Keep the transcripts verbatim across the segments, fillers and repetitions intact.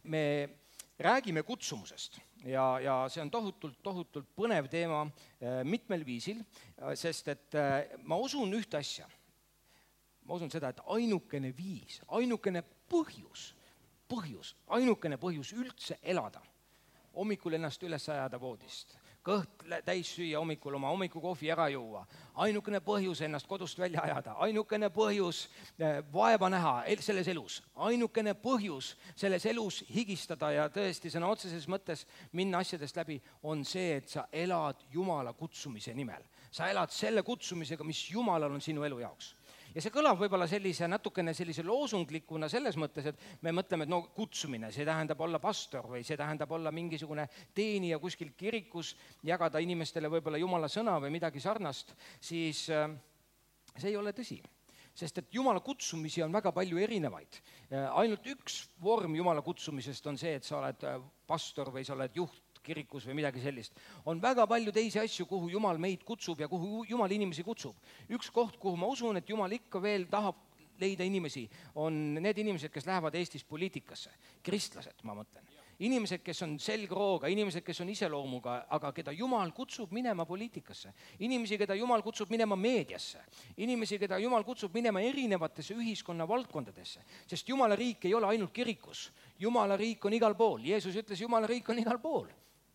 me räägime kutsumusest ja, ja see on tohutult, tohutult põnev teema mitmel viisil, sest et ma usun ühte asja. Ma usun seda, et ainukene viis, ainukene põhjus, põhjus, ainukene põhjus üldse elada, hommikul ennast üles ajada voodist, kõht täis süüa hommikul, oma hommikukohvi ära juua, ainukene põhjus ennast kodust välja ajada, ainukene põhjus vaeva näha selles elus, ainukene põhjus selles elus higistada ja tõesti sõna otseses mõttes minna asjadest läbi, on see, et sa elad Jumala kutsumise nimel. Sa elad selle kutsumisega, mis Jumalal on sinu elu jaoks. Ja see kõlab võib-olla sellise natukene sellise loosunglikuna selles mõttes, et me mõtleme, et no kutsumine, see tähendab olla pastor või see tähendab olla mingisugune teenija kuskil kirikus, jagada inimestele võib-olla Jumala sõna või midagi sarnast, siis see ei ole tõsi. Sest et Jumala kutsumisi on väga palju erinevaid. Ainult üks vorm Jumala kutsumisest on see, et sa oled pastor või sa oled juht kirikus või midagi sellist. On väga palju teisi asju, kuhu Jumal meid kutsub ja kuhu Jumal inimesi kutsub. Üks koht, kuhu ma usun, et Jumal ikka veel tahab leida inimesi, on need inimesed, kes lähevad Eestis poliitikasse. Kristlased, ma mõtlen. Inimesed, kes on selgrooga, inimesed, kes on iseloomuga, aga keda Jumal kutsub minema poliitikasse. Inimesi, keda Jumal kutsub minema meediasse. Inimesi, keda Jumal kutsub minema erinevatesse ühiskonna valdkondadesse. Sest Jumala riik ei ole ainult kirikus. Jumala riik on igal pool. Jeesus ütles, Jumala riik on igal pool.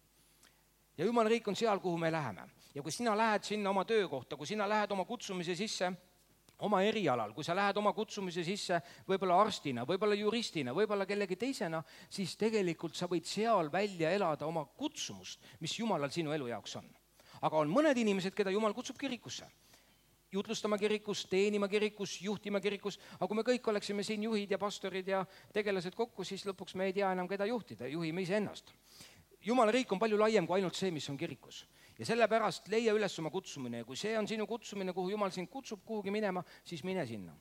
Ja Jumala riik on seal, kuhu me läheme. Ja kui sina lähed sinna oma töökohta, kui sina lähed oma kutsumise sisse, oma erialal, kui sa lähed oma kutsumise sisse võib-olla arstina, võib-olla juristina, võib-olla kellegi teisena, siis tegelikult sa võid seal välja elada oma kutsumust, mis Jumalal sinu elu jaoks on. Aga on mõned inimesed, keda Jumal kutsub kirikusse. Jutlustama kirikus, teenima kirikus, juhtima kirikus, aga kui me kõik oleksime siin juhid ja pastorid ja tegelased kokku, siis lõpuks me ei tea enam, keda juhtida, juhime ise ennast. Jumala riik on palju laiem kui ainult see, mis on kirikus. Ja sellepärast leia üles oma kutsumine ja kui see on sinu kutsumine, kuhu Jumal sind kutsub kuhugi minema, siis mine sinna.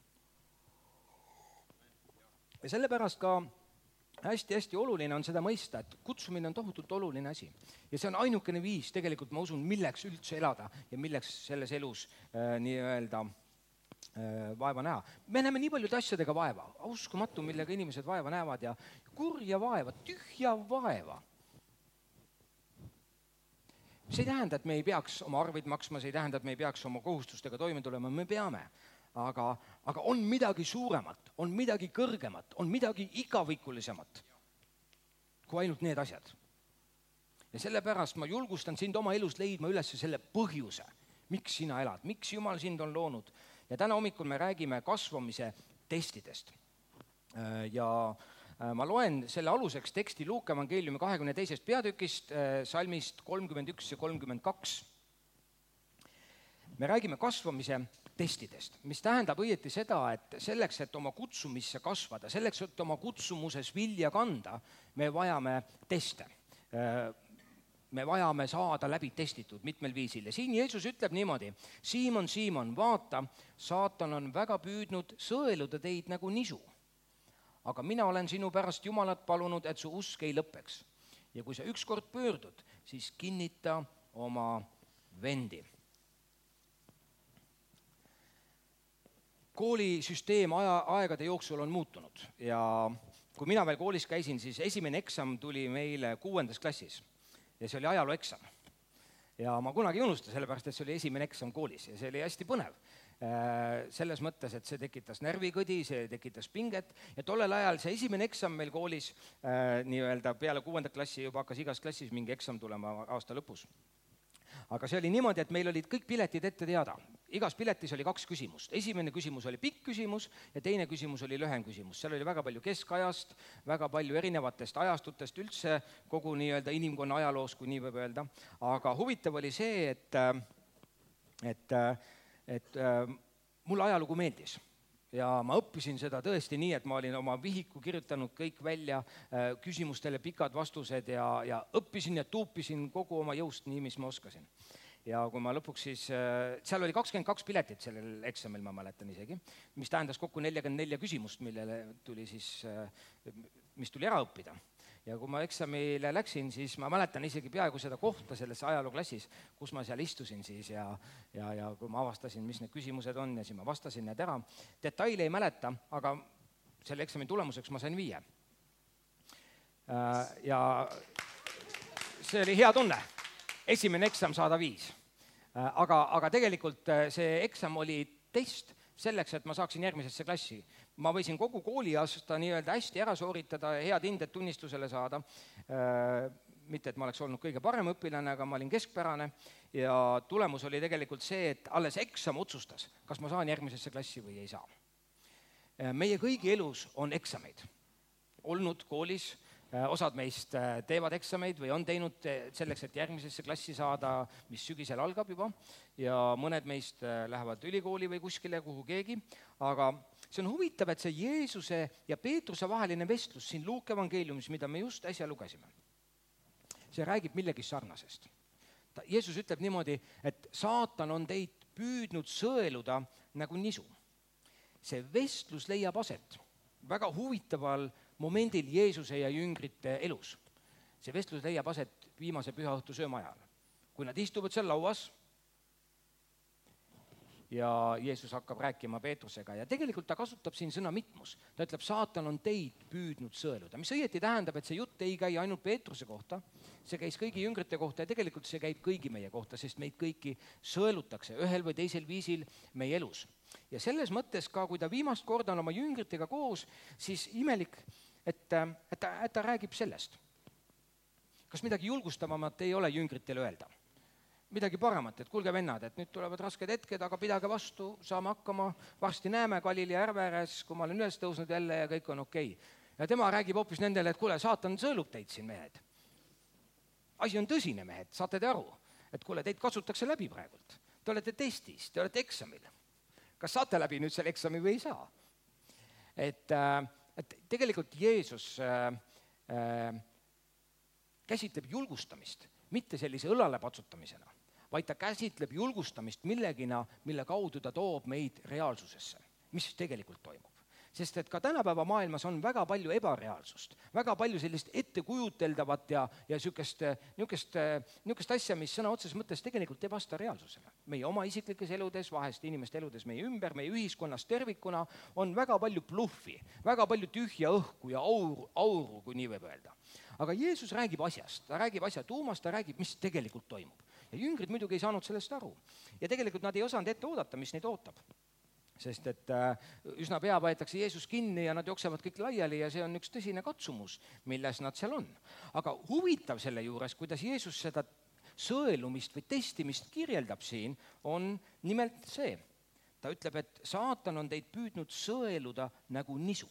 Ja sellepärast ka hästi-hästi oluline on seda mõista, et kutsumine on tohutult oluline asi. Ja see on ainukene viis, tegelikult ma usun, milleks üldse elada ja milleks selles elus äh, nii-öelda äh, vaeva näha. Me näeme nii paljud asjadega vaeva, uskumatu, millega inimesed vaeva näevad ja kurja vaeva, tühja vaeva. See ei tähenda, et me ei peaks oma arveid maksma, see ei tähenda, et me ei peaks oma kohustustega toime tulema, me peame. Aga, aga on midagi suuremat, on midagi kõrgemat, on midagi igavikulisemat kui ainult need asjad. Ja sellepärast ma julgustan sind oma elus leidma üles selle põhjuse, miks sina elad, miks Jumal sind on loonud. Ja täna hommikul me räägime kasvamise testidest. Ja ma loen selle aluseks teksti Luuka evangeeliumi kahekümne teisest peatükist, salmist kolmkümmend üks ja kolmkümmend kaks. Me räägime kasvamise testidest, mis tähendab õieti seda, et selleks, et oma kutsumisse kasvada, selleks, et oma kutsumuses vilja kanda, me vajame teste. Me vajame saada läbi testitud mitmel viisil. Ja siin Jeesus ütleb niimoodi, Siimon, Siimon, vaata, saatan on väga püüdnud sõeluda teid nagu nisu. Aga mina olen sinu pärast Jumalat palunud, et su usk ei lõppeks. Ja kui sa ükskord pöördud, siis kinnita oma vendi. Koolisüsteem aja, aegade jooksul on muutunud ja kui mina veel koolis käisin, siis esimene eksam tuli meile kuuendas klassis ja see oli ajaloo eksam. Ja ma kunagi ei unusta, sellepärast, et see oli esimene eksam koolis ja see oli hästi põnev. Selles mõttes, et see tekitas närvikõdi, see tekitas pinget ja tollel ajal see esimene eksam meil koolis, nii-öelda peale kuuendat klassi juba hakkas igas klassis mingi eksam tulema aasta lõpus. Aga see oli niimoodi, et meil olid kõik piletid ette teada. Igas piletis oli kaks küsimust. Esimene küsimus oli pikk küsimus ja teine küsimus oli lühem küsimus. Seal oli väga palju keskajast, väga palju erinevatest ajastutest üldse kogu nii-öelda inimkonna ajaloos, kui nii võib öelda. Aga huvitav oli see, et, et et äh, mulle ajalugu meeldis ja ma õppisin seda tõesti nii, et ma olin oma vihiku kirjutanud kõik välja, äh, küsimustele pikad vastused ja, ja õppisin ja tuupisin kogu oma jõust nii, mis ma oskasin. Ja kui ma lõpuks siis, äh, seal oli kakskümmend kaks piletit sellel eksamil, ma mäletan isegi, mis tähendas kokku nelikümmend neli küsimust, millele tuli siis, äh, mis tuli ära õppida. Ja kui ma eksamile läksin, siis ma mäletan isegi peaaegu seda kohta selles ajalooklassis, kus ma seal istusin siis ja, ja, ja kui ma avastasin, mis need küsimused on ja siis ma vastasin need ära. Detaile ei mäleta, aga selle eksami tulemuseks ma sain viie. ja see oli hea tunne. Esimene eksam saada viis. Aga, aga tegelikult see eksam oli test selleks, et ma saaksin järgmisesse klassi. Ma võisin kogu kooliaasta nii-öelda hästi ära sooritada ja head hinded tunnistusele saada. Mitte, et ma oleks olnud kõige parem õpilane, aga ma olin keskpärane ja tulemus oli tegelikult see, et alles eksam otsustas, kas ma saan järgmisesse klassi või ei saa. Meie kõigi elus on eksameid. Olnud koolis, osad meist teevad eksameid või on teinud selleks, et järgmisesse klassi saada, mis sügisel algab juba, ja mõned meist lähevad ülikooli või kuskile, kuhu keegi, aga see on huvitav, et see Jeesuse ja Peetruse vaheline vestlus siin Luuke evangeeliumis, mida me just äsja lugesime, see räägib millegi sarnasest. Ta, Jeesus ütleb niimoodi, et saatan on teid püüdnud sõeluda nagu nisu. See vestlus leiab aset väga huvitaval momendil Jeesuse ja jüngrite elus. See vestlus leiab aset viimase pühaõhtu sööma ajal. Kui nad istuvad seal lauas ja Jeesus hakkab rääkima Peetrusega ja tegelikult ta kasutab siin sõna mitmus. Ta ütleb, saatan on teid püüdnud sõeluda, mis õieti tähendab, et see jutt ei käi ainult Peetruse kohta, see käis kõigi jüngrite kohta ja tegelikult see käib kõigi meie kohta, sest meid kõiki sõelutakse ühel või teisel viisil meie elus. Ja selles mõttes ka, kui ta viimast korda on oma jüngritega koos, siis imelik, et, et, ta, et ta räägib sellest. Kas midagi julgustavamat ei ole jüngritele öelda? Midagi paremat, et kuulge vennad, et nüüd tulevad rasked hetked, aga pidage vastu, saame hakkama, varsti näeme Galili järve ääres, kui ma olen üles tõusnud jälle ja kõik on okei. Ja tema räägib hoopis nendele, et kuule, saatan sõelub teid siin, mehed. Asi on tõsine, mehed, saate te aru, et kuule, teid kasutatakse läbi praegult. Te olete testis, te olete eksamil. Kas saate läbi nüüd selle eksami või ei saa? Et, et tegelikult Jeesus äh, äh, käsitleb julgustamist, mitte sellise õlale patsutamisena, vaid ta käsitleb julgustamist millegina, mille kaudu ta toob meid reaalsusesse, mis tegelikult toimub. Sest et ka tänapäeva maailmas on väga palju ebareaalsust, väga palju sellist ettekujuteldavat ja, ja sükest, niukest, niukest asja, mis sõna otses mõttes tegelikult ei vasta reaalsusele. Meie oma isiklikes eludes, vahest inimeste eludes meie ümber, meie ühiskonnas tervikuna on väga palju bluffi, väga palju tühja õhku ja auru, auru, kui nii võib öelda. Aga Jeesus räägib asjast, ta räägib asja tuumast, ta räägib, mis tegelikult toimub. Ja jüngrid muidugi ei saanud sellest aru. Ja tegelikult nad ei osanud ette oodata, mis neid ootab. Sest et üsna pea võetakse Jeesus kinni ja nad jooksevad kõik laiali ja see on üks tõsine katsumus, milles nad seal on. Aga huvitav selle juures, kuidas Jeesus seda sõelumist või testimist kirjeldab siin, on nimelt see. Ta ütleb, et saatan on teid püüdnud sõeluda nagu nisu.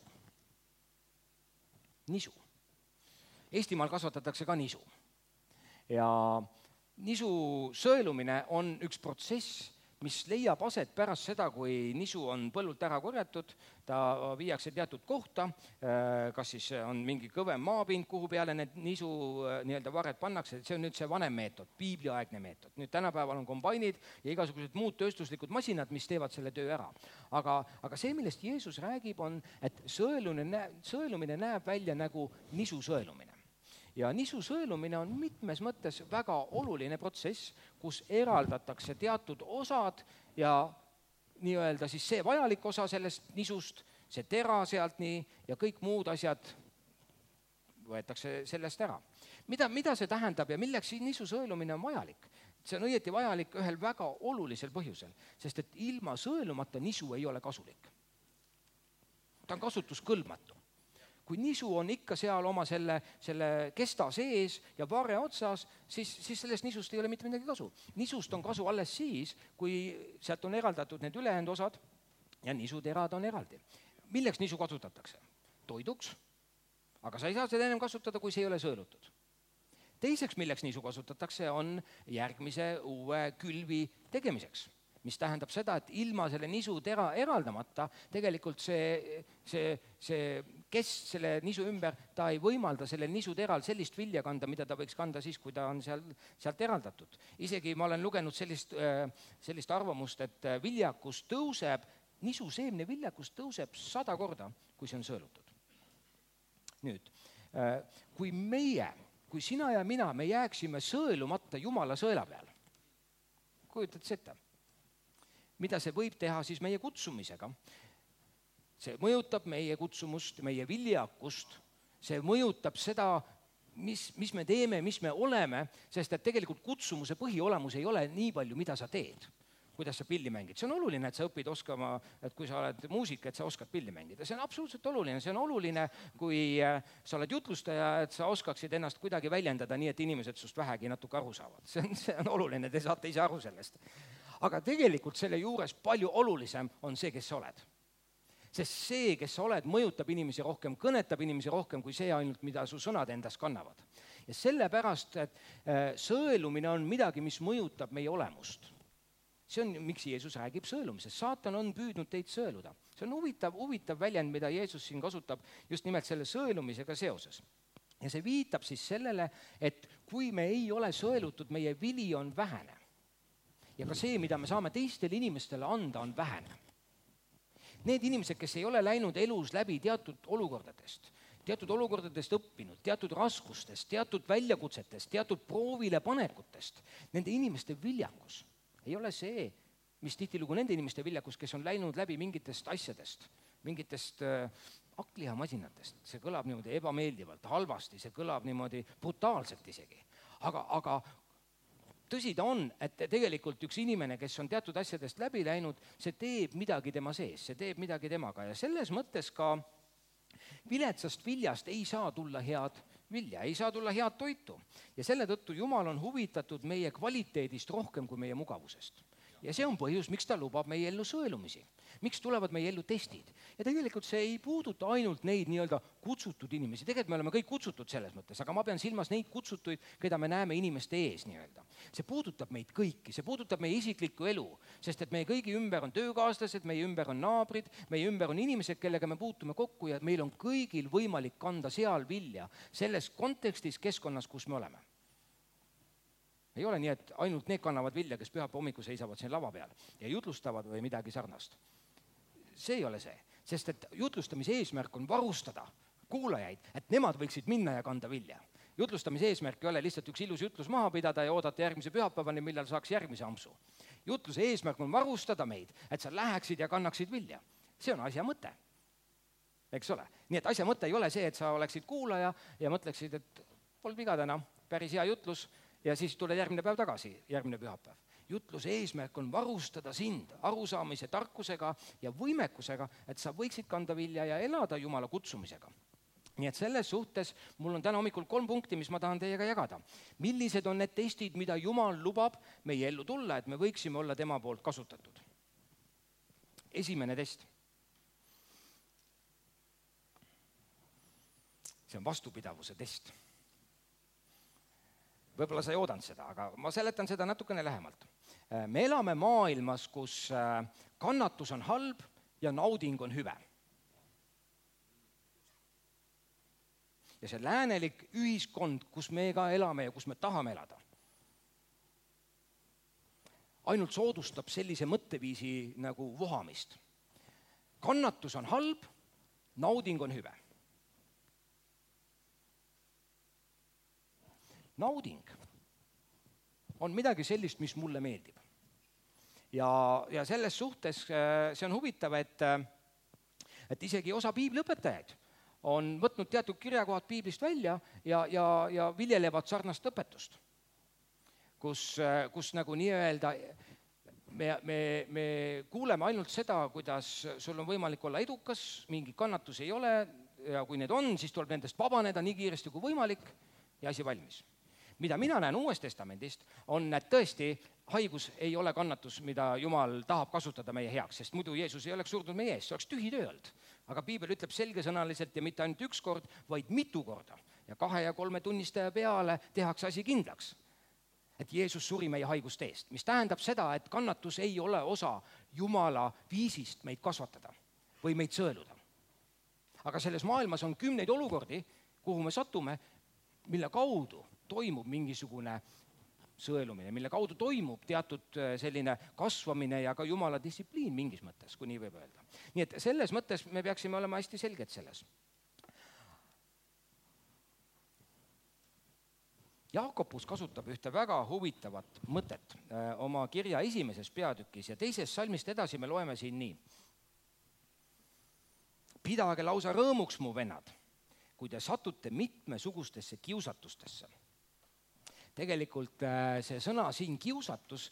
Nisu. Eestimaal kasvatatakse ka nisu. Ja nisu sõelumine on üks protsess, mis leiab aset pärast seda, kui nisu on põllult ära korjatud, ta viiakse teatud kohta, kas siis on mingi kõvem maapind, kuhu peale need nisu nii-öelda vared pannakse, see on nüüd see vanem meetod, piibliaegne meetod. Nüüd tänapäeval on kombainid ja igasugused muud tööstuslikud masinad, mis teevad selle töö ära. Aga, aga see, millest Jeesus räägib, on, et sõelumine, sõelumine näeb välja nagu nisu sõelumine. Ja nisu sõelumine on mitmes mõttes väga oluline protsess, kus eraldatakse teatud osad ja nii-öelda siis see vajalik osa sellest nisust, see tera sealt nii ja kõik muud asjad võetakse sellest ära. Mida, mida see tähendab ja milleks nisu sõelumine on vajalik? See on õieti vajalik ühel väga olulisel põhjusel, sest et ilma sõelumata nisu ei ole kasulik. Ta on kasutuskõlbmatu. Kui nisu on ikka seal oma selle, selle kesta sees ja varre otsas, siis, siis sellest nisust ei ole mitte midagi kasu. Nisust on kasu alles siis, kui sealt on eraldatud need ülejäänud osad ja nisuterad on eraldi. Milleks nisu kasutatakse? Toiduks, aga sa ei saa seda ennem kasutada, kui see ei ole sõelutud. Teiseks, milleks nisu kasutatakse, on järgmise uue külvi tegemiseks, mis tähendab seda, et ilma selle nisu tera eraldamata tegelikult see, see, see kes selle nisu ümber, ta ei võimalda sellel nisu teral sellist vilja kanda, mida ta võiks kanda siis, kui ta on seal, sealt eraldatud. Isegi ma olen lugenud sellist, sellist arvamust, et viljakus tõuseb, nisu seemne viljakus tõuseb sada korda, kui see on sõelutud. Nüüd, kui meie, kui sina ja mina, me jääksime sõelumata Jumala sõela peal, kujutad seda, mida see võib teha siis meie kutsumisega, see mõjutab meie kutsumust, meie viljakust see mõjutab seda, mis, mis me teeme, mis me oleme, sest et tegelikult kutsumuse põhiolemus ei ole nii palju, mida sa teed, kuidas sa pilli mängid. See on oluline, et sa õpid oskama, et kui sa oled muusik, et sa oskad pilli mängida. See on absoluutselt oluline. See on oluline, kui sa oled jutlustaja, et sa oskaksid ennast kuidagi väljendada nii, et inimesed sust vähegi natuke aru saavad. See on, see on oluline, te saate ise aru sellest. Aga tegelikult selle juures palju olulisem on see, kes sa oled. Sest see, kes sa oled, mõjutab inimesi rohkem, kõnetab inimesi rohkem kui see ainult, mida su sõnad endas kannavad. Ja sellepärast, et sõelumine on midagi, mis mõjutab meie olemust. See on, miks Jeesus räägib sõelumisest. Saatan on püüdnud teid sõeluda. See on huvitav, huvitav väljend, mida Jeesus siin kasutab just nimelt selle sõelumisega seoses. Ja see viitab siis sellele, et kui me ei ole sõelutud, meie vili on vähene. Ja ka see, mida me saame teistele inimestele anda, on vähene. Need inimesed, kes ei ole läinud elus läbi teatud olukordadest, teatud olukordadest õppinud, teatud raskustest, teatud väljakutsetest, teatud proovile panekutest, nende inimeste viljakus ei ole see, mis tihtilugu nende inimeste viljakus, kes on läinud läbi mingitest asjadest, mingitest äh, akliha-masinatest. See kõlab niimoodi ebameeldivalt, halvasti, see kõlab niimoodi brutaalselt isegi. Aga, aga tõsi ta on, et tegelikult üks inimene, kes on teatud asjadest läbi läinud, see teeb midagi tema sees, see teeb midagi temaga. Ja selles mõttes ka viletsast viljast ei saa tulla head vilja, ei saa tulla head toitu. Ja selle tõttu Jumal on huvitatud meie kvaliteedist rohkem kui meie mugavusest. Ja see on põhjus, miks ta lubab meie ellu sõelumisi. Miks tulevad meie ellu testid. Ja tegelikult see ei puuduta ainult neid nii-öelda kutsutud inimesi. Tegelikult me oleme kõik kutsutud selles mõttes, aga ma pean silmas neid kutsutuid, keda me näeme inimeste ees nii-öelda. See puudutab meid kõiki, see puudutab meie isiklikku elu, sest et meie kõigi ümber on töökaaslased, meie ümber on naabrid, meie ümber on inimesed, kellega me puutume kokku ja meil on kõigil võimalik kanda seal vilja selles kontekstis, keskkonnas, kus me oleme. Ei ole nii, et ainult need kannavad vilja, kes pühapäeva hommikul seisavad siin lava peal ja jutlustavad või midagi sarnast. See ei ole see, sest et jutlustamise eesmärk on varustada kuulajaid, et nemad võiksid minna ja kanda vilja. Jutlustamise eesmärk ei ole lihtsalt üks ilus jutlus maha pidada ja oodata järgmise pühapäevani, millal saaks järgmise ampsu. Jutluse eesmärk on varustada meid, et sa läheksid ja kannaksid vilja. See on asja mõte. Eks ole? Nii et asja mõte ei ole see, et sa oleksid kuulaja ja mõtleksid, et pol viga täna, päris hea jutlus, ja siis tule järgmine päev tagasi, järgmine pühapäev. Jutluse eesmärk on varustada sind arusaamise tarkusega ja võimekusega, et sa võiksid kanda vilja ja elada Jumala kutsumisega. Nii et selles suhtes mul on täna hommikul kolm punkti, mis ma tahan teiega jagada. Millised on need testid, mida Jumal lubab meie ellu tulla, et me võiksime olla tema poolt kasutatud? Esimene test. See on vastupidavuse test. Võib-olla sa ei oodanud seda, aga ma seletan seda natukene lähemalt. Me elame maailmas, kus kannatus on halb ja nauding on hüve. Ja see läänelik ühiskond, kus me ka elame ja kus me tahame elada, ainult soodustab sellise mõtteviisi nagu vohamist. Kannatus on halb, nauding on hüve. Nauding on midagi sellist, mis mulle meeldib. Ja, ja selles suhtes see on huvitav, et, et isegi osa piibliõpetajaid on võtnud teatud kirjakohad piiblist välja ja, ja, ja viljelevad sarnast õpetust, kus, kus nagu nii-öelda me, me, me kuuleme ainult seda, kuidas sul on võimalik olla edukas, mingi kannatus ei ole ja kui need on, siis tuleb nendest vabaneda nii kiiresti kui võimalik ja asi valmis. Mida mina näen Uuest Testamendist, on, et tõesti haigus ei ole kannatus, mida Jumal tahab kasutada meie heaks, sest muidu Jeesus ei oleks surnud meie ees, see oleks tühi töö olnud. Aga piibel ütleb selgesõnaliselt ja mitte ainult üks kord, vaid mitu korda. Ja kahe ja kolme tunnistaja peale tehakse asi kindlaks, et Jeesus suri meie haiguste eest, mis tähendab seda, et kannatus ei ole osa Jumala viisist meid kasvatada või meid sõeluda. Aga selles maailmas on kümneid olukordi, kuhu me satume, mille kaudu toimub mingisugune sõelumine, mille kaudu toimub teatud selline kasvamine ja ka Jumala distsipliin mingis mõttes, kui nii võib öelda. Nii et selles mõttes me peaksime olema hästi selged selles. Jaakobus kasutab ühte väga huvitavat mõtet oma kirja esimeses peatükis ja teises salmist edasi me loeme siin nii. Pidage lausa rõõmuks, mu vennad, kui te satute mitmesugustesse kiusatustesse. Tegelikult see sõna siin kiusatus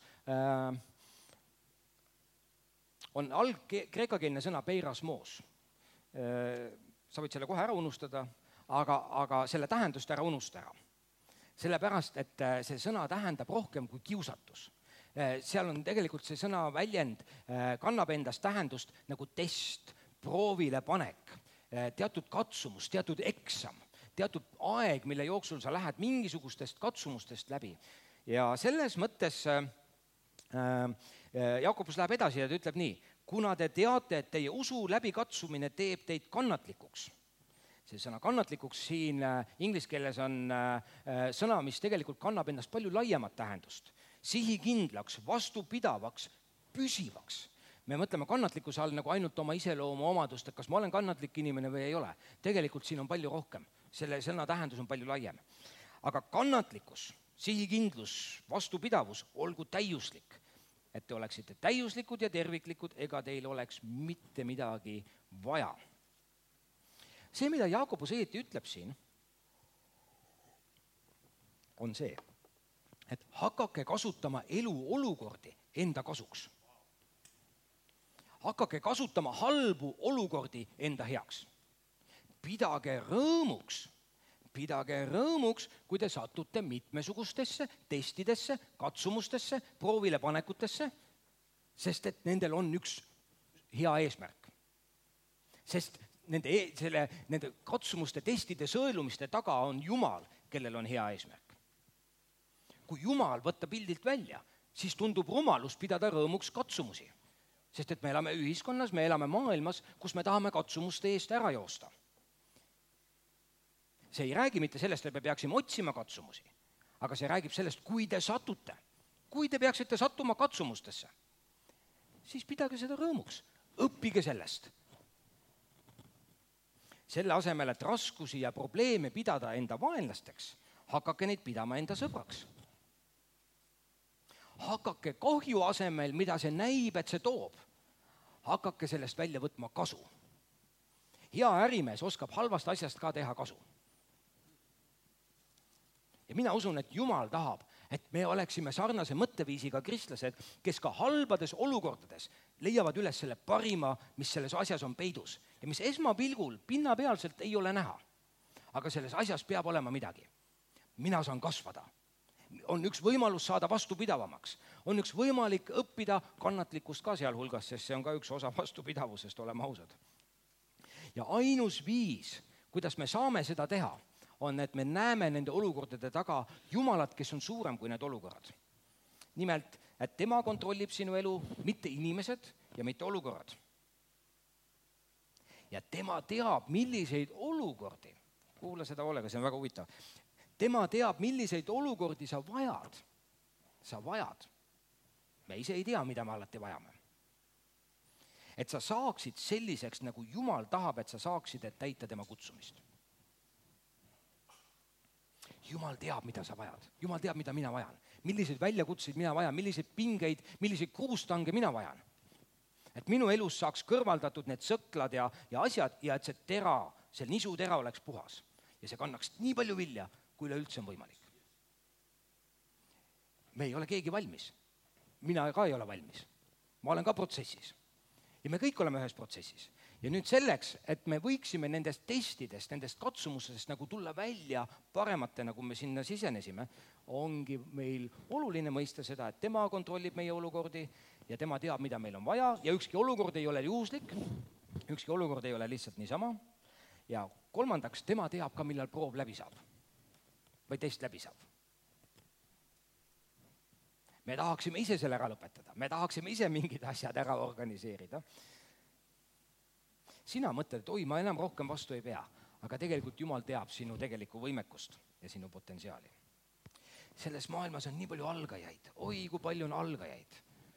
on alg-kreekakeelne sõna peirasmos. Sa võid selle kohe ära unustada, aga, aga selle tähendust ära unusta ära. Sellepärast, et see sõna tähendab rohkem kui kiusatus. Seal on tegelikult see sõna väljend, kannab endast tähendust nagu test, proovile panek, teatud katsumus, teatud eksam, teatud aeg, mille jooksul sa lähed mingisugustest katsumustest läbi. Ja selles mõttes Jakobus läheb edasi ja ta ütleb nii, kuna te teate, et teie usu läbikatsumine teeb teid kannatlikuks. See sõna kannatlikuks siin inglise keeles on sõna, mis tegelikult kannab endast palju laiemat tähendust. Sihikindlaks, vastupidavaks, püsivaks. Me mõtleme kannatlikkuse all nagu ainult oma iseloomu omadust, et kas ma olen kannatlik inimene või ei ole. Tegelikult siin on palju rohkem. Selle sõna tähendus on palju laiem. Aga kannatlikkus, sihikindlus, vastupidavus, olgu täiuslik. Et te oleksite täiuslikud ja terviklikud, ega teil oleks mitte midagi vaja. See, mida Jakobus õieti ütleb siin, on see, et hakake kasutama elu olukordi enda kasuks. Hakake kasutama halbu olukordi enda heaks. Pidage rõõmuks, pidage rõõmuks, kui te satute mitmesugustesse testidesse, katsumustesse, proovile panekutesse, sest et nendel on üks hea eesmärk. Sest nende, selle, nende katsumuste, testide, sõelumiste taga on Jumal, kellel on hea eesmärk. Kui Jumal võtta pildilt välja, siis tundub rumalus pidada rõõmuks katsumusi. Sest et me elame ühiskonnas, me elame maailmas, kus me tahame katsumuste eest ära joosta. See ei räägi mitte sellest, et me peaksime otsima katsumusi, aga see räägib sellest, kui te satute. Kui te peaksite sattuma katsumustesse, siis pidage seda rõõmuks. Õppige sellest. Selle asemel, et raskusi ja probleeme pidada enda vaenlasteks, hakake neid pidama enda sõbraks. Hakake kahju asemel, mida see näib, et see toob. Hakake sellest välja võtma kasu. Hea ärimees oskab halvast asjast ka teha kasu. Ja mina usun, et Jumal tahab, et me oleksime sarnase mõtteviisiga kristlased, kes ka halbades olukordades leiavad üles selle parima, mis selles asjas on peidus ja mis esmapilgul pinnapealselt ei ole näha. Aga selles asjas peab olema midagi. Mina saan kasvada. On üks võimalus saada vastupidavamaks. On üks võimalik õppida kannatlikkust ka seal hulgas, sest see on ka üks osa vastupidavusest, oleme ausad. Ja ainus viis, kuidas me saame seda teha, on, et me näeme nende olukordade taga Jumalat, kes on suurem kui need olukorrad. Nimelt, et tema kontrollib sinu elu, mitte inimesed ja mitte olukorrad. Ja tema teab, milliseid olukordi, kuula seda hoolega, see on väga huvitav, tema teab, milliseid olukordi sa vajad. Sa vajad. Me ise ei tea, mida me alati vajame. Et sa saaksid selliseks, nagu Jumal tahab, et sa saaksid, et täita tema kutsumist. Jumal teab, mida sa vajad. Jumal teab, mida mina vajan. Milliseid väljakutseid mina vajan, milliseid pingeid, milliseid kruustange mina vajan. Et minu elus saaks kõrvaldatud need sõklad ja, ja asjad ja et see tera, see nisutera oleks puhas. Ja see kannaks nii palju vilja, kui üleüldse on võimalik. Me ei ole keegi valmis. Mina ka ei ole valmis. Ma olen ka protsessis. Ja me kõik oleme ühes protsessis. Ja nüüd selleks, et me võiksime nendest testidest, nendest katsumusest nagu tulla välja paremate, nagu me sinna sisenesime, ongi meil oluline mõista seda, et tema kontrollib meie olukordi ja tema teab, mida meil on vaja ja ükski olukord ei ole juhuslik, ükski olukord ei ole lihtsalt niisama ja kolmandaks, tema teab ka, millal proov läbi saab või test läbi saab. Me tahaksime ise selle ära lõpetada, me tahaksime ise mingid asjad ära organiseerida. Sina mõtled, et oi, ma enam rohkem vastu ei pea, aga tegelikult Jumal teab sinu tegelikku võimekust ja sinu potentsiaali. Selles maailmas on nii palju algajaid, oi, kui palju on algajaid.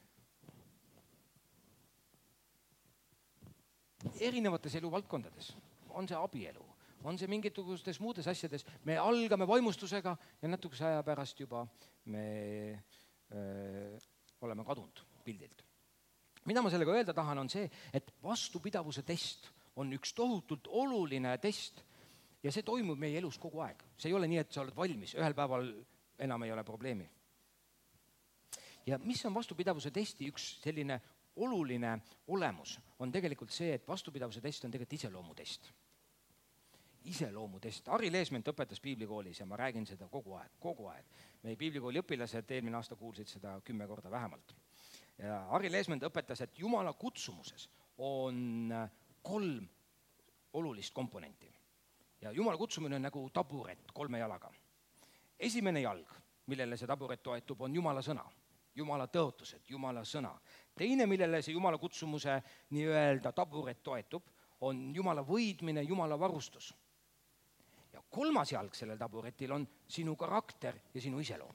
Erinevates eluvaldkondades, on see abielu, on see mingitustes muudes asjades, me algame vaimustusega ja natukese aja pärast juba me öö, oleme kadunud pildilt. Mida ma sellega öelda tahan, on see, et vastupidavuse test on üks tohutult oluline test ja see toimub meie elus kogu aeg. See ei ole nii, et sa oled valmis, ühel päeval enam ei ole probleemi. Ja mis on vastupidavuse testi üks selline oluline olemus, on tegelikult see, et vastupidavuse test on tegelikult iseloomutest. Iseloomutest. Harri Leesment õpetas piiblikoolis ja ma räägin seda kogu aeg, kogu aeg. Meie piiblikooli õpilased eelmine aasta kuulsid seda kümme korda vähemalt. Ja Harri Leesment õpetas, et Jumala kutsumuses on kolm olulist komponenti. Ja Jumala kutsumine on nagu taburet kolme jalaga. Esimene jalg, millele see taburet toetub, on Jumala sõna. Jumala tõotused, Jumala sõna. Teine, millele see Jumala kutsumuse nii-öelda taburet toetub, on Jumala võidmine, Jumala varustus. Ja kolmas jalg sellel taburetil on sinu karakter ja sinu iseloom.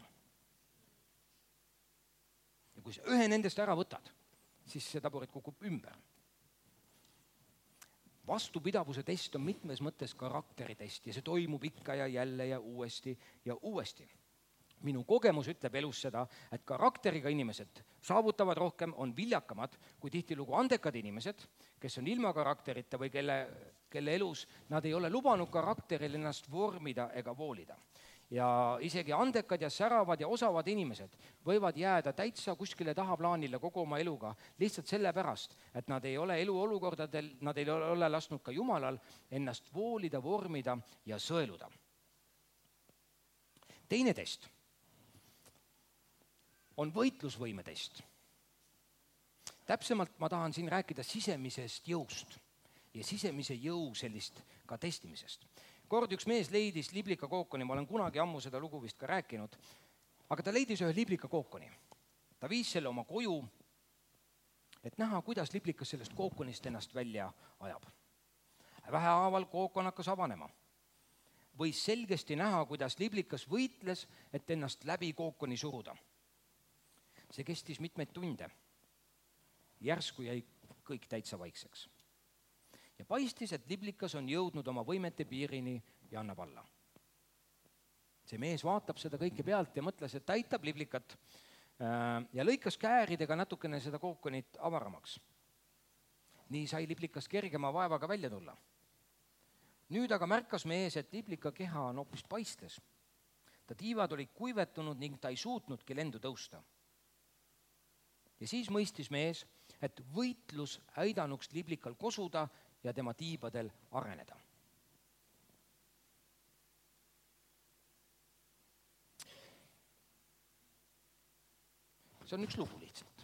Ja kui sa ühe nendest ära võtad, siis see taburet kukub ümber. Vastupidavuse test on mitmes mõttes karakteritest ja see toimub ikka ja jälle ja uuesti ja uuesti. Minu kogemus ütleb elus seda, et karakteriga inimesed saavutavad rohkem, on viljakamad kui tihtilugu andekad inimesed, kes on ilma karakterita või kelle, kelle elus nad ei ole lubanud karakteril ennast vormida ega voolida. Ja isegi andekad ja säravad ja osavad inimesed võivad jääda täitsa kuskile tahaplaanile kogu oma eluga lihtsalt sellepärast, et nad ei ole eluolukordadel, nad ei ole lasknud ka Jumalal ennast voolida, vormida ja sõeluda. Teine test on võitlusvõimetest. Täpsemalt ma tahan siin rääkida sisemisest jõust ja sisemise jõu sellist ka testimisest. Kord üks mees leidis liblika kookoni, ma olen kunagi ammu seda lugu vist ka rääkinud, aga ta leidis ühe liblika kookoni. Ta viis selle oma koju, et näha, kuidas liblikas sellest kookonist ennast välja ajab. Vähehaaval kookon hakkas avanema. Võis selgesti näha, kuidas liblikas võitles, et ennast läbi kookoni suruda. See kestis mitmeid tunde. Järsku jäi kõik täitsa vaikseks. Ja paistis, et liblikas on jõudnud oma võimete piirini ja annab alla. See mees vaatab seda kõike pealt ja mõtles, et ta aitab liblikat ja lõikas kääridega natukene seda kookonit avaramaks. Nii sai liblikas kergema vaevaga välja tulla. Nüüd aga märkas mees, et liblika keha on hoopis paistes. Ta tiivad olid kuivetunud ning ta ei suutnudki lendu tõusta. Ja siis mõistis mees, et võitlus aidanuks liblikal kosuda ja tema tiibadel areneda. See on üks lugu lihtsalt.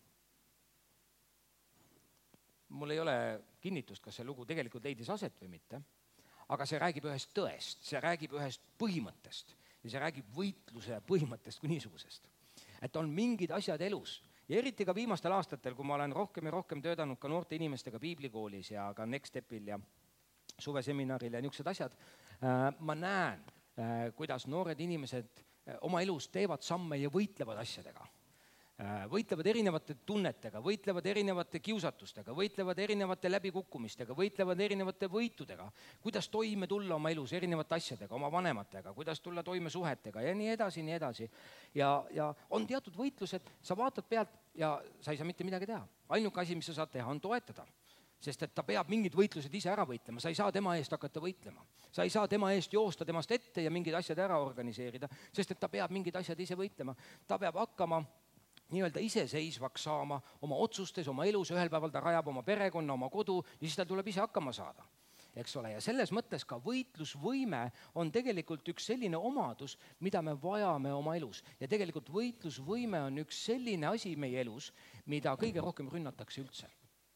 Mul ei ole kinnitust, kas see lugu tegelikult leidis aset või mitte, aga see räägib ühest tõest, see räägib ühest põhimõttest ja see räägib võitluse põhimõttest kui niisugusest. Et on mingid asjad elus. Ja eriti ka viimastel aastatel, kui ma olen rohkem ja rohkem töötanud ka noorte inimestega piiblikoolis ja ka Next Stepil ja suveseminaril ja niisugused asjad, ma näen, kuidas noored inimesed oma elus teevad samme ja võitlevad asjadega. Võitlevad erinevate tunnetega, võitlevad erinevate kiusatustega, võitlevad erinevate läbikukkumistega, võitlevad erinevate võitudega, kuidas toime tulla oma elus erinevate asjadega, oma vanematega, kuidas tulla toime suhetega ja nii edasi, nii edasi. Ja, ja on teatud võitlused, sa vaatad pealt ja sa ei saa mitte midagi teha. Ainuke asi, mis sa saad teha, on toetada. Sest et ta peab mingid võitlused ise ära võitlema, sa ei saa tema eest hakata võitlema. Sa ei saa tema eest joosta temast ette ja mingid asjad ära organiseerida, sest et ta peab mingid asjad ise võitlema. Ta peab hakkama nii-öelda iseseisvaks saama oma otsustes, oma elus, ühel päeval ta rajab oma perekonna, oma kodu ja siis ta tuleb ise hakkama saada. Eks ole, ja selles mõttes ka võitlusvõime on tegelikult üks selline omadus, mida me vajame oma elus. Ja tegelikult võitlusvõime on üks selline asi meie elus, mida kõige rohkem rünnatakse üldse.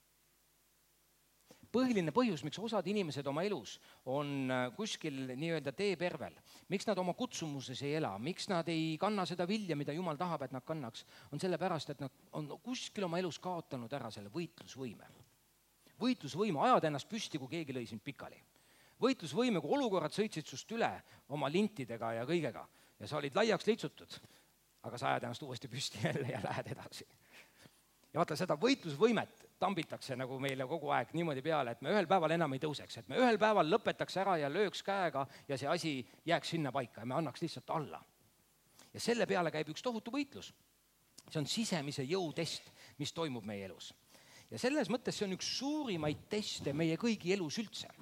Põhiline põhjus, miks osad inimesed oma elus on kuskil nii-öelda teepervel, miks nad oma kutsumuses ei ela, miks nad ei kanna seda vilja, mida Jumal tahab, et nad kannaks, on sellepärast, et nad on kuskil oma elus kaotanud ära selle võitlusvõime. Võitlusvõime, ajad ennast püsti, kui keegi lõi sind pikali. Võitlusvõime, kui olukorrad sõitsid sust üle oma lintidega ja kõigega ja sa olid laiaks litsutud, aga sa ajad ennast uuesti püsti jälle ja lähed edasi. Ja vaata, seda võitlusvõimet tambitakse nagu meile kogu aeg niimoodi peale, et me ühel päeval enam ei tõuseks, et me ühel päeval lõpetaks ära ja lööks käega ja see asi jääks sinna paika ja me annaks lihtsalt alla. Ja selle peale käib üks tohutu võitlus. See on sisemise jõutest, mis toimub meie elus. Ja selles mõttes see on üks suurimaid teste meie kõigi elus üldse.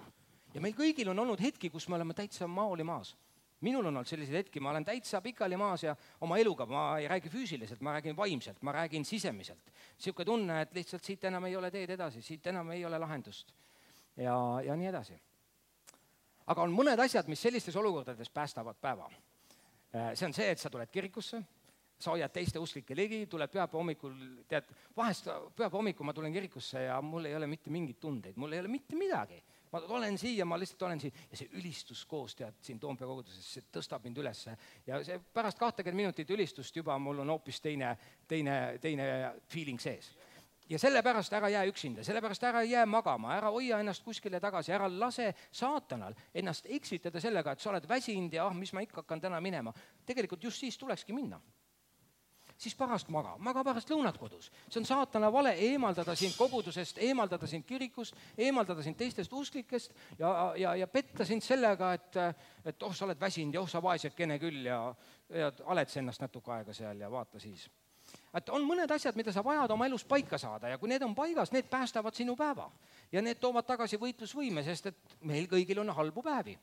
ja meil kõigil on olnud hetki, kus me oleme täitsa maoli maas. Minul on olnud selliseid hetki, ma olen täitsa pikali maas ja oma eluga, ma ei räägi füüsiliselt, ma räägin vaimselt, ma räägin sisemiselt. Siuke tunne, et lihtsalt siit enam ei ole teed edasi, siit enam ei ole lahendust ja, ja nii edasi. Aga on mõned asjad, mis sellistes olukordades päästavad päeva. See on see, et sa tuled kirikusse, sa hoiad teiste usklike ligi, tuleb pühapäeva hommikul, tead, vahest pühapäeva hommikul ma tulen kirikusse ja mul ei ole mitte mingit tundeid, mul ei ole mitte midagi. Ma olen siia, ma lihtsalt olen siin ja see ülistus koos, tead, siin Toompea koguduses, see tõstab mind üles ja see pärast kahtekümmend minutit ülistust juba mul on hoopis teine, teine, teine feeling sees. Ja sellepärast ära jää üksinda, sellepärast ära jää magama, ära hoia ennast kuskile tagasi, ära lase saatanal ennast eksitada sellega, et sa oled väsinud ja ah, mis ma ikka hakkan täna minema. Tegelikult just siis tulekski minna. Siis pärast maga, maga pärast lõunat kodus. See on saatana vale eemaldada sind kogudusest, eemaldada sind kirikust, eemaldada sind teistest usklikest ja, ja, ja petta sind sellega, et, et oh, sa oled väsinud ja oh, sa vaesekene küll ja, ja aled ennast natuke aega seal ja vaata siis. Et on mõned asjad, mida sa vajad oma elus paika saada ja kui need on paigas, need päästavad sinu päeva ja need toovad tagasi võitlusvõime, sest et meil kõigil on halbu päevi.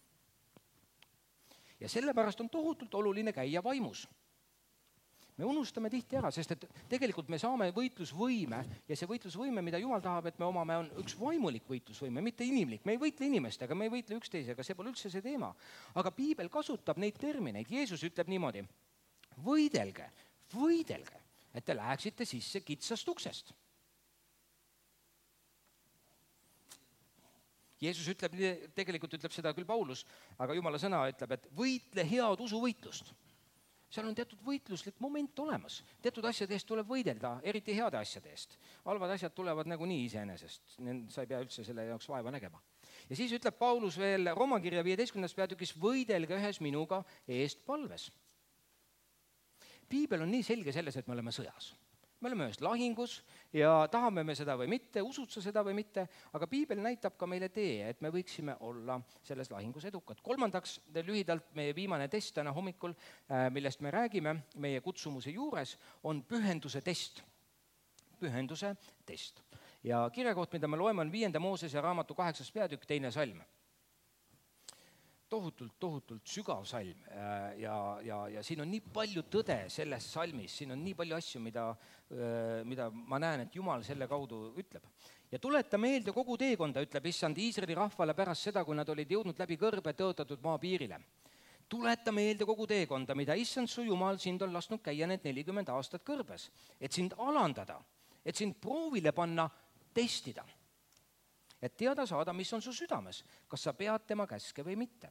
Ja sellepärast on tohutult oluline käia vaimus. Me unustame tihti ära, sest et tegelikult me saame võitlusvõime ja see võitlusvõime, mida Jumal tahab, et me omame, on üks vaimulik võitlusvõime, mitte inimlik. Me ei võitle inimestega, me ei võitle üksteisega, see pole üldse see teema. Aga Piibel kasutab neid termineid. Jeesus ütleb niimoodi, võidelge, võidelge, et te läheksite sisse kitsast uksest. Jeesus ütleb, tegelikult ütleb seda küll Paulus, aga Jumala sõna ütleb, et võitle head usuvõitlust. Seal on teatud võitluslik moment olemas. Teatud asjade eest tuleb võidelda, eriti heade asjade eest. Halvad asjad tulevad nagu nii iseenesest. Sa ei pea üldse selle jaoks vaeva nägema. Ja siis ütleb Paulus veel Romakirja viieteistkümnendas peatükis, võidelge ühes minuga eest palves. Piibel on nii selge selles, et me oleme sõjas. Me oleme ühes lahingus ja tahame me seda või mitte, usud sa seda või mitte, aga Piibel näitab ka meile tee, et me võiksime olla selles lahingus edukad. Kolmandaks, lühidalt meie viimane test täna hommikul, millest me räägime meie kutsumuse juures, on pühenduse test. Pühenduse test. Ja kirjakoht, mida me loeme, on viienda Moosese raamatu kaheksas peatükk, teine salm. Tohutult, tohutult sügav salm ja, ja, ja siin on nii palju tõde selles salmis, siin on nii palju asju, mida, mida ma näen, et Jumal selle kaudu ütleb. Ja tuleta meelde kogu teekonda, ütleb issand Iisraeli rahvale pärast seda, kui nad olid jõudnud läbi kõrbe tõotatud maa piirile. Tuleta meelde kogu teekonda, mida issand su Jumal sind on lasknud käia need nelikümmend aastat kõrbes, et sind alandada, et sind proovile panna, testida. Et teada saada, mis on su südames, kas sa pead tema käske või mitte.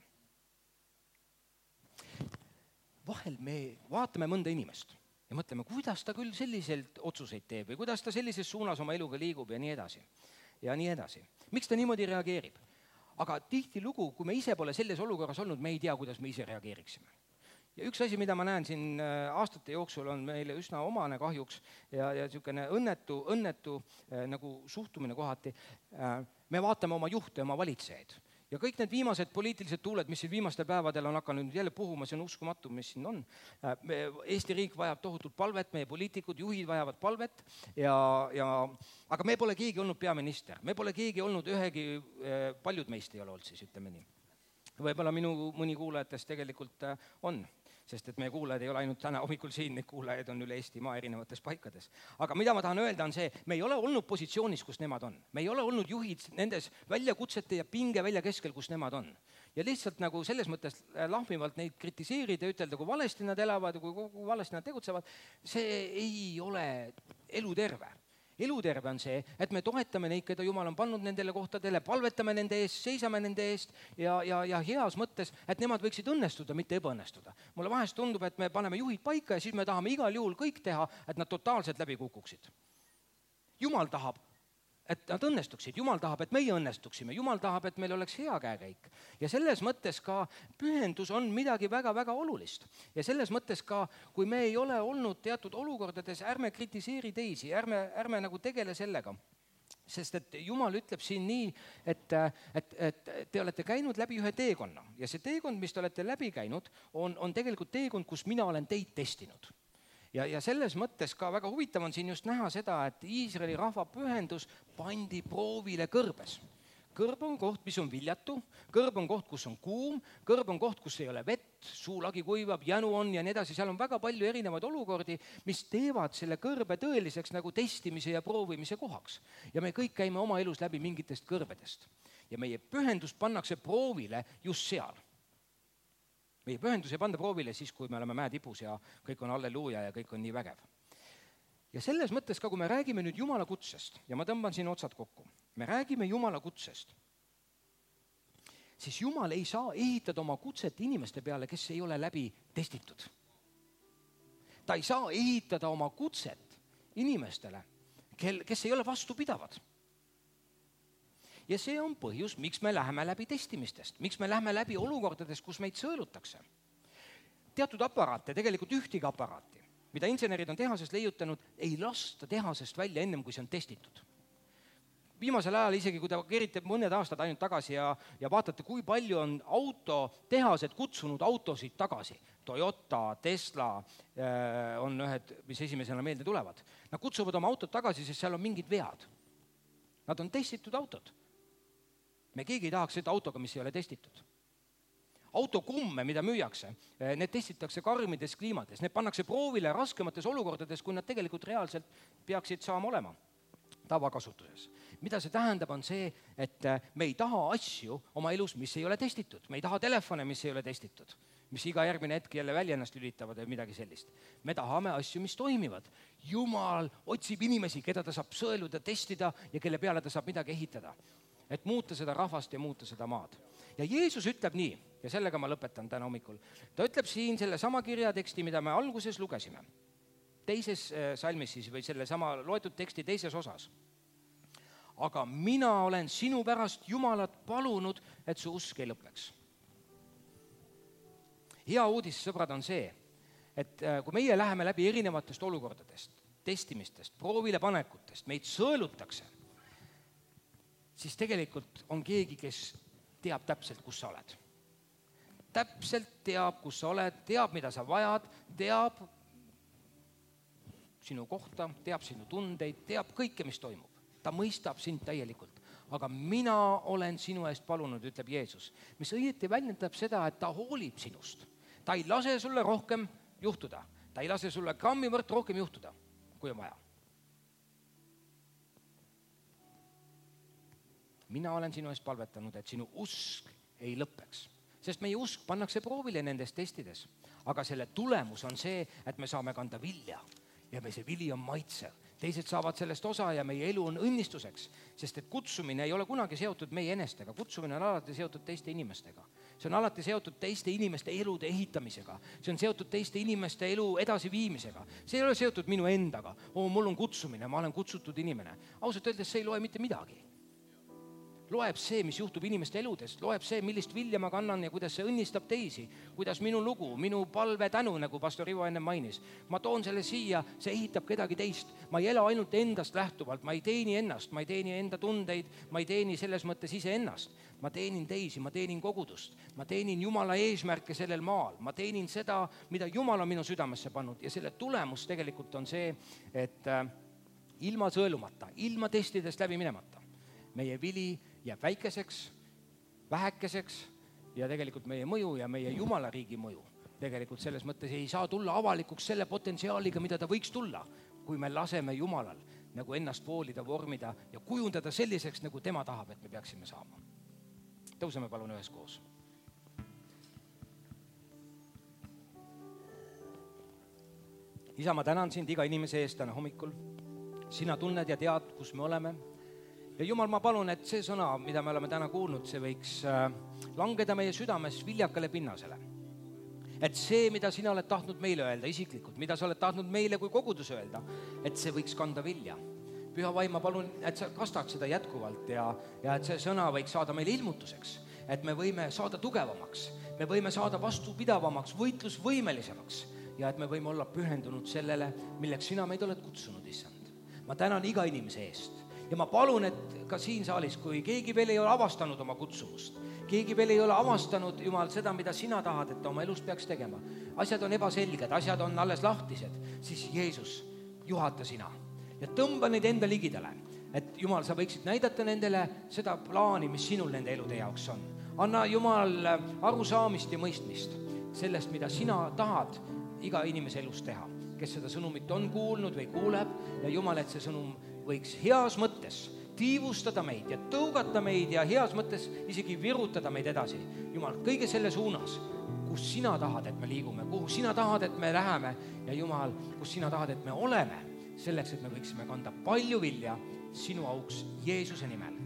Vahel me vaatame mõnda inimest ja mõtleme, kuidas ta küll selliselt otsuseid teeb või kuidas ta sellises suunas oma eluga liigub ja nii edasi. Ja nii edasi. Miks ta niimoodi reageerib? Aga tihti lugu, kui me ise pole selles olukorras olnud, me ei tea, kuidas me ise reageeriksime. Ja üks asi, mida ma näen siin aastate jooksul, on meile üsna omane kahjuks ja, ja niisugune õnnetu, õnnetu nagu suhtumine kohati. Me vaatame oma juhte, oma valitsejaid. Ja kõik need viimased poliitilised tuuled, mis siin viimastel päevadel on hakanud jälle puhuma, see on uskumatu, mis siin on. Eesti riik vajab tohutult palvet, meie poliitikud, juhid vajavad palvet, ja, ja, aga me pole keegi olnud peaminister. Me pole keegi olnud ühegi, paljud meist ei ole olnud siis, ütleme nii. Võib-olla minu mõni kuulajatest tegelikult on, sest et meie kuulajad ei ole ainult täna hommikul siin, need kuulajad on üle Eesti maa erinevates paikades. Aga mida ma tahan öelda on see, me ei ole olnud positsioonis, kus nemad on. Me ei ole olnud juhid nendes väljakutsete ja pinge välja keskel, kus nemad on. Ja lihtsalt nagu selles mõttes lahmivalt neid kritiseerida ja ütelda, kui valesti nad elavad ja kui valesti nad tegutsevad, see ei ole eluterve. Eluterve on see, et me toetame neid, keda Jumal on pannud nendele kohtadele, palvetame nende eest, seisame nende eest ja, ja, ja heas mõttes, et nemad võiksid õnnestuda, mitte ebaõnnestuda. Mulle vahest tundub, et me paneme juhid paika ja siis me tahame igal juhul kõik teha, et nad totaalselt läbi kukuksid. Jumal tahab, et nad õnnestuksid. Jumal tahab, et meie õnnestuksime. Jumal tahab, et meil oleks hea käekäik. Ja selles mõttes ka pühendus on midagi väga-väga olulist. Ja selles mõttes ka, kui me ei ole olnud teatud olukordades, ärme kritiseeri teisi, ärme, ärme nagu tegele sellega. Sest et Jumal ütleb siin nii, et, et, et te olete käinud läbi ühe teekonna. Ja see teekond, mis te olete läbi käinud, on, on tegelikult teekond, kus mina olen teid testinud. Ja, ja selles mõttes ka väga huvitav on siin just näha seda, et Iisraeli rahva pühendus pandi proovile kõrbes. kõrb on koht, mis on viljatu, kõrb on koht, kus on kuum, kõrb on koht, kus ei ole vett, suulagi kuivab, jänu on ja nii edasi, seal on väga palju erinevaid olukordi, mis teevad selle kõrbe tõeliseks nagu testimise ja proovimise kohaks. Ja me kõik käime oma elus läbi mingitest kõrbedest. Ja meie pühendus pannakse proovile just seal. Meie pühendus ei panda proovile siis, kui me oleme mäetipus ja kõik on halleluuja ja kõik on nii vägev. Ja selles mõttes ka, kui me räägime nüüd Jumala kutsest, ja ma tõmban siin otsad kokku, me räägime Jumala kutsest, siis Jumal ei saa ehitada oma kutset inimeste peale, kes ei ole läbi testitud. Ta ei saa ehitada oma kutset inimestele, kel, kes ei ole vastupidavad. Ja see on põhjus, miks me läheme läbi testimistest, miks me läheme läbi olukordades, kus meid sõelutakse. Teatud aparaate, tegelikult ühtegi aparaati, mida insenerid on tehasest leiutanud, ei lasta tehasest välja ennem, kui see on testitud. Viimasel ajal isegi, kui ta kerite mõned aastad ainult tagasi ja, ja vaatate, kui palju on autotehased kutsunud autosid tagasi. Toyota, Tesla äh, on ühed, mis esimesena meelde tulevad. Nad kutsuvad oma autod tagasi, sest seal on mingid vead. Nad on testitud autod. Me keegi ei tahaks seda autoga, mis ei ole testitud. Autokumme, mida müüakse, need testitakse karmides kliimades. Need pannakse proovile raskemates olukordades, kui nad tegelikult reaalselt peaksid saama olema tavakasutuses. Mida see tähendab, on see, et me ei taha asju oma elus, mis ei ole testitud. Me ei taha telefone, mis ei ole testitud, mis iga järgmine hetk jälle välja ennast lülitavad või midagi sellist. Me tahame asju, mis toimivad. Jumal otsib inimesi, keda ta saab sõeluda, testida ja kelle peale ta saab midagi ehitada. Et muuta seda rahvast ja muuta seda maad. Ja Jeesus ütleb nii, ja sellega ma lõpetan täna hommikul. Ta ütleb siin selle sama kirjateksti, mida me alguses lugesime. Teises salmis siis või selle sama loetud teksti teises osas. Aga mina olen sinu pärast Jumalat palunud, et su usk ei lõpeks. Hea uudis, sõbrad, on see, et kui meie läheme läbi erinevatest olukordadest, testimistest, proovile panekutest, meid sõelutakse, siis tegelikult on keegi, kes teab täpselt, kus sa oled. Täpselt teab, kus sa oled, teab, mida sa vajad, teab sinu kohta, teab sinu tundeid, teab kõike, mis toimub. Ta mõistab sind täielikult. Aga mina olen sinu eest palunud, ütleb Jeesus, mis õieti väljendab seda, et ta hoolib sinust. Ta ei lase sulle rohkem juhtuda. Ta ei lase sulle grammi võrd rohkem juhtuda, kui on vaja. Mina olen sinu eest palvetanud, et sinu usk ei lõpeks. Sest meie usk pannakse proovile nendes testides. Aga selle tulemus on see, et me saame kanda vilja. Ja me see vili on maitsev. Teised saavad sellest osa ja meie elu on õnnistuseks. Sest et kutsumine ei ole kunagi seotud meie enestega. Kutsumine on alati seotud teiste inimestega. See on alati seotud teiste inimeste elude ehitamisega. See on seotud teiste inimeste elu edasi viimisega. See ei ole seotud minu endaga. Oo, mul on kutsumine, ma olen kutsutud inimene. Ausalt öeldes see ei loe mitte midagi. Loeb see, mis juhtub inimeste eludest, loeb see, millist vilja ma kannan ja kuidas see õnnistab teisi, kuidas minu lugu, minu palve tänu, nagu pastor Ivo enne mainis. Ma toon selle siia, see ehitab kedagi teist. Ma ei ela ainult endast lähtuvalt, ma ei teeni ennast, ma ei teeni enda tundeid, ma ei teeni selles mõttes ise ennast. Ma teenin teisi, ma teenin kogudust, ma teenin Jumala eesmärke sellel maal, ma teenin seda, mida Jumal on minu südamesse pannud ja selle tulemus tegelikult on see, et ilma sõelumata, ilma testidest läbi minemata, meie vili jääb väikeseks, vähekeseks ja tegelikult meie mõju ja meie Jumala riigi mõju tegelikult selles mõttes ei saa tulla avalikuks selle potentsiaaliga, mida ta võiks tulla, kui me laseme Jumalal nagu ennast voolida, vormida ja kujundada selliseks, nagu tema tahab, et me peaksime saama. Tõuseme palun ühes koos. Isa, ma tänan sind iga inimese eest täna hommikul. Sina tunned ja tead, kus me oleme. Ja Jumal, ma palun, et see sõna, mida me oleme täna kuulnud, see võiks langeda meie südames viljakale pinnasele. Et see, mida sina oled tahtnud meile öelda isiklikult, mida sa oled tahtnud meile kui kogudus öelda, et see võiks kanda vilja. Püha vaim, ma palun, et sa kastad seda jätkuvalt ja, ja et see sõna võiks saada meile ilmutuseks, et me võime saada tugevamaks, me võime saada vastupidavamaks, võitlusvõimelisemaks ja et me võime olla pühendunud sellele, milleks sina meid oled kutsunud, issand. Ma tänan iga inimese eest. Ja ma palun, et ka siin saalis, kui keegi veel ei ole avastanud oma kutsumust, keegi veel ei ole avastanud, Jumal, seda, mida sina tahad, et ta oma elus peaks tegema. Asjad on ebaselged, asjad on alles lahtised, siis Jeesus, juhata sina ja tõmba neid enda ligidale, et Jumal, sa võiksid näidata nendele seda plaani, mis sinul nende elude jaoks on. Anna Jumal arusaamist ja mõistmist sellest, mida sina tahad iga inimese elus teha, kes seda sõnumit on kuulnud või kuuleb ja Jumal, et see sõnum võiks heas mõttes tiivustada meid ja tõugata meid ja heas mõttes isegi virutada meid edasi. Jumal, kõige selle suunas, kus sina tahad, et me liigume, kuhu sina tahad, et me läheme ja Jumal, kus sina tahad, et me oleme, selleks, et me võiksime kanda palju vilja sinu auks Jeesuse nimel.